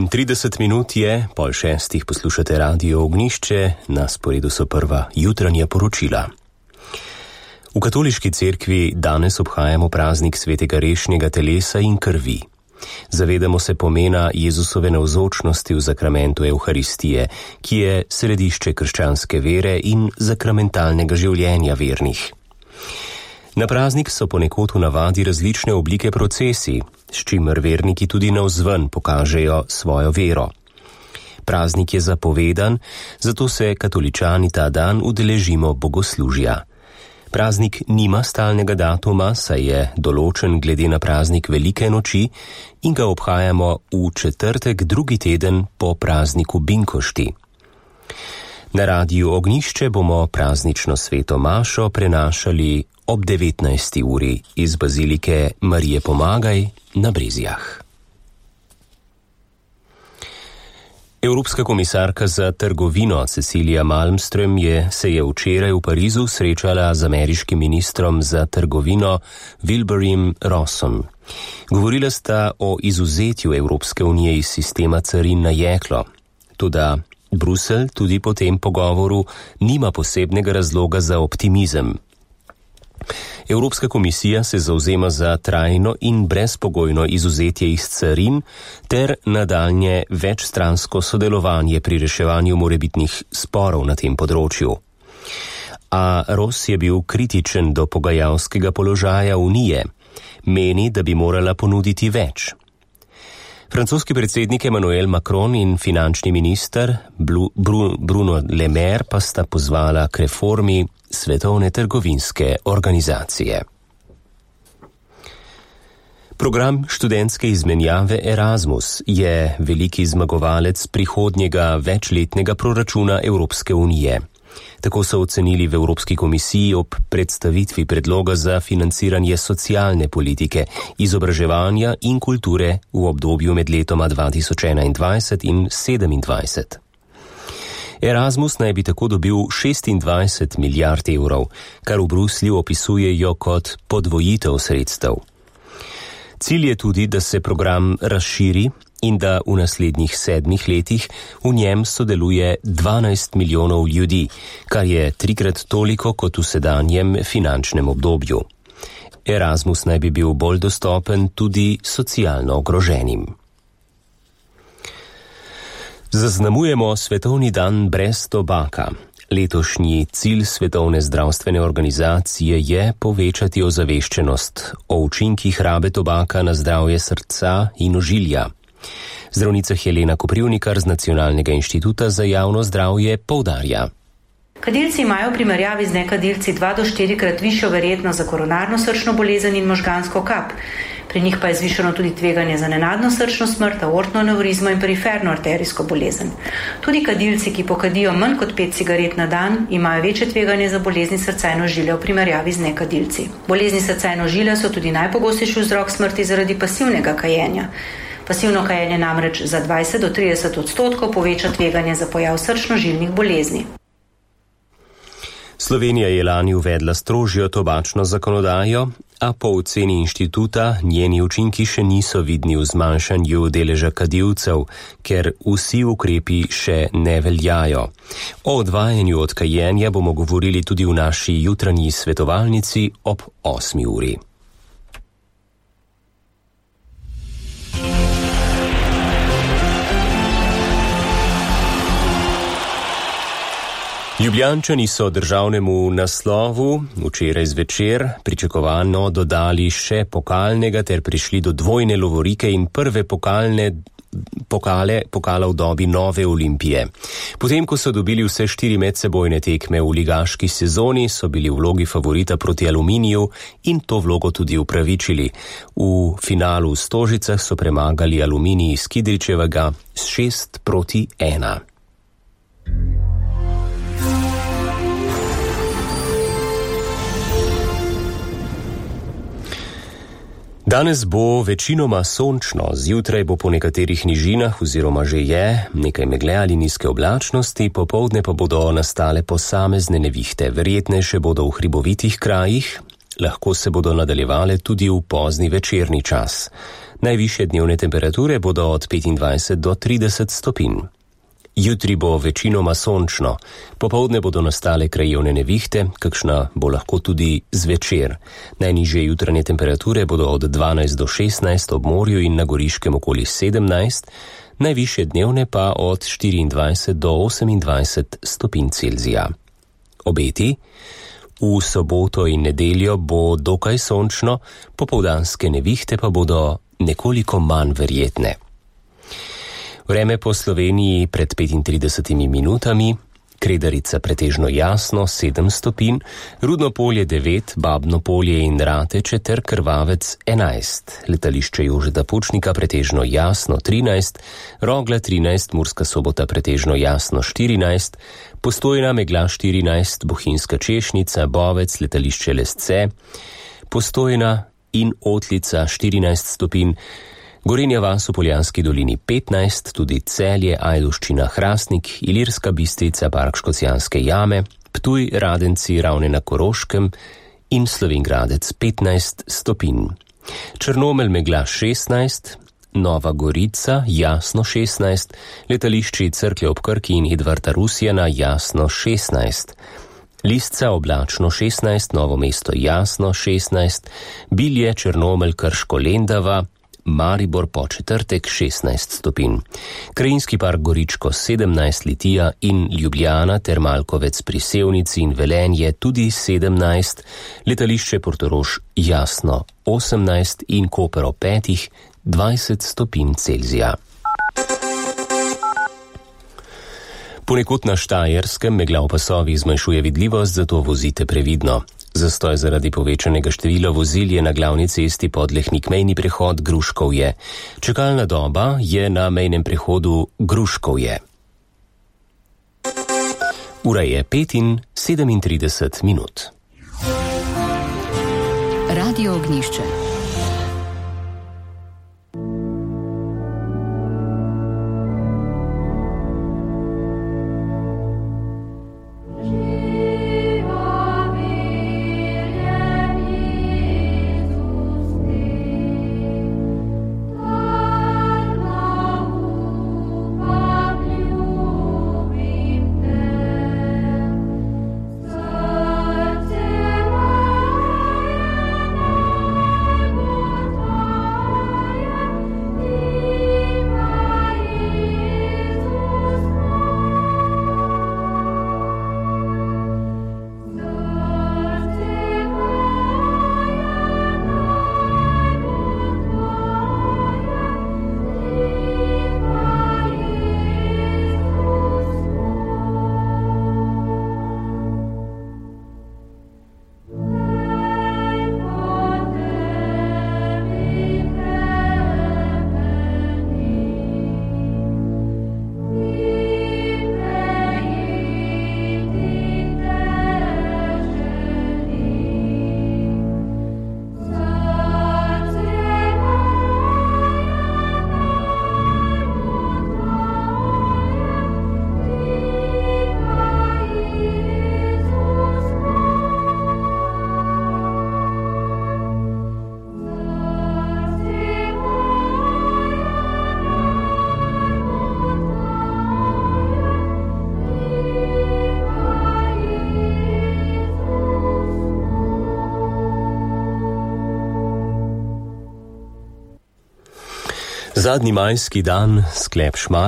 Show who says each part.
Speaker 1: 30 minut je, 5:30 poslušate Radio Ognjišče, na sporedu so prva jutranja poročila. V katoliški cerkvi danes obhajamo praznik svetega rešnjega telesa in krvi. Zavedamo se pomena Jezusove navzočnosti v zakramentu Evharistije, ki je središče krščanske vere in zakramentalnega življenja vernih. Na praznik so ponekod v navadi različne oblike procesij, s čimer verniki tudi navzven pokažejo svojo vero. Praznik je zapovedan, zato se katoličani ta dan udeležimo bogoslužja. Praznik nima stalnega datuma, saj je določen glede na praznik Velike noči in ga obhajamo v četrtek drugi teden po prazniku Binkošti. Na Radiu Ognjišče bomo praznično sveto mašo prenašali ob 19. uri iz bazilike Marije Pomagaj na Brezjah. Evropska komisarka za trgovino Cecilija Malmström se je včeraj v Parizu srečala z ameriškim ministrom za trgovino Wilburim Rossom. Govorila sta o izuzetju Evropske unije iz sistema carin na jeklo. Toda Bruselj tudi po tem pogovoru nima posebnega razloga za optimizem. Evropska komisija se zavzema za trajno in brezpogojno izvzetje iz carin ter nadaljnje večstransko sodelovanje pri reševanju morebitnih sporov na tem področju. A Ross je bil kritičen do pogajalskega položaja Unije. Meni, da bi morala ponuditi več. Francoski predsednik Emmanuel Macron in finančni minister Bruno Le Maire pa sta pozvala k reformi Svetovne trgovinske organizacije. Program študentske izmenjave Erasmus je veliki zmagovalec prihodnjega večletnega proračuna Evropske unije. Tako so ocenili v Evropski komisiji ob predstavitvi predloga za financiranje socialne politike, izobraževanja in kulture v obdobju med letoma 2021 in 2027. Erasmus naj bi tako dobil 26 milijard evrov, kar v Bruslju opisujejo kot podvojitev sredstev. Cilj je tudi, da se program razširi in da v naslednjih 7 letih v njem sodeluje 12 milijonov ljudi, kar je 3-krat toliko kot v sedanjem finančnem obdobju. Erasmus naj bi bil bolj dostopen tudi socialno ogroženim. Zaznamujemo Svetovni dan brez tobaka. Letošnji cilj Svetovne zdravstvene organizacije je povečati ozaveščenost o učinkih rabe tobaka na zdravje srca in ožilja. Zdravnica Helena Koprivnikar z Nacionalnega inštituta za javno zdravje poudarja.
Speaker 2: Kadilci imajo v primerjavi z nekadilci 2 do 4-krat višjo verjetnost za koronarno srčno bolezen in možgansko kap. Pri njih pa je zvišano tudi tveganje za nenadno srčno smrt, aortno anevrizmo in periferno arterijsko bolezen. Tudi kadilci, ki pokadijo manj kot 5 cigaret na dan, imajo večje tveganje za bolezni srca in ožilja v primerjavi z nekadilci. Bolezni srca in ožilja so tudi najpogostejši vzrok smrti zaradi pasivnega kajenja. Pasivno kajenje namreč za 20 do 30% poveča tveganje za pojav srčno-žilnih bolezni.
Speaker 1: Slovenija je lani uvedla strožjo tobačno zakonodajo, a po oceni inštituta njeni učinki še niso vidni v zmanjšanju deleža kadilcev, ker vsi ukrepi še ne veljajo. O odvajanju od kajenja bomo govorili tudi v naši jutranji svetovalnici ob 8. uri. Ljubljančani so državnemu naslovu včeraj zvečer pričakovano dodali še pokalnega ter prišli do dvojne lovorike in prve pokala v dobi nove Olimpije. Potem, ko so dobili vse 4 medsebojne tekme v ligaški sezoni, so bili v vlogi favorita proti Aluminiju in to vlogo tudi upravičili. V finalu v Stožicah so premagali Aluminij iz Kidričevega s 6-1. Danes bo večinoma sončno, zjutraj bo po nekaterih nižinah oziroma že je nekaj megle ali nizke oblačnosti, popoldne pa bodo nastale posamezne nevihte, verjetnejše bodo v hribovitih krajih, lahko se bodo nadaljevale tudi v pozni večerni čas. Najvišje dnevne temperature bodo od 25 do 30 stopinj. Jutri bo večinoma sončno, popoldne bodo nastale krajevne nevihte, kakšna bo lahko tudi zvečer. Najnižje jutranje temperature bodo od 12 do 16 ob morju in na Goriškem okoli 17, najvišje dnevne pa od 24 do 28 stopinj Celzija. Obeti: v soboto in nedeljo bo dokaj sončno, popoldanske nevihte pa bodo nekoliko manj verjetne. Vreme po Sloveniji pred 35 minutami: Kredarica pretežno jasno 7 stopinj, Rudno polje 9, Babno polje in Rateče ter Krvavec 11, letališče Jožeta Pučnika pretežno jasno 13, Rogla 13, Murska Sobota pretežno jasno 14, Postojna megla 14, Bohinjska Češnica, Bovec, letališče Lesce, Postojna in Otlica 14 stopinj, Gorenja vas v Poljanski dolini 15, tudi Celje, Ajdovščina, Hrastnik, Ilirska Bistrica, Park Škocjanske jame, Ptuj, Radenci, Ravne na Koroškem in Slovenj Gradec 15 stopinj. Črnomelj megla 16, Nova Gorica jasno 16, letališči Cerklje ob Krki in Edvarda Rusjana jasno 16. Lisca oblačno 16, Novo mesto jasno 16, Bilje, Črnomelj, Krško, Lendava, Maribor po četrtek 16 stopinj. Krajinski park Goričko 17, Litija in Ljubljana ter Malkovec pri Sevnici in Velenje tudi 17, letališče Portorož jasno 18 in Koper ob 5, 20 stopinj Celzija. Ponekod na Štajerskem megla v pasovih zmanjšuje vidljivost, zato vozite previdno. Zastoj zaradi povečanega števila vozil je na glavni cesti Podlehnik mejni prehod Gruškovje. Čakalna doba je na mejnem prehodu Gruškovje. Ura je 5:37 minut.
Speaker 3: Radio Ognjišče.
Speaker 1: Zadnji majski dan, sklep Šmarja.